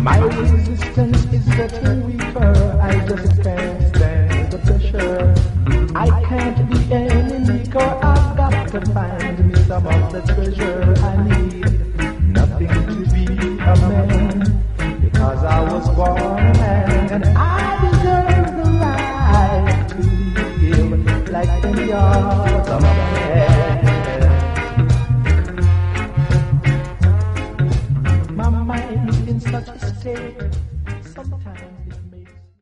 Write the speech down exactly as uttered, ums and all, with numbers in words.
My resistance is getting weaker. I just can't stand the pressure. I can't be any weaker. I've got to find me some of the treasure I need. Nothing to be a man, because I was born a man, and I deserve the right to live like any other man.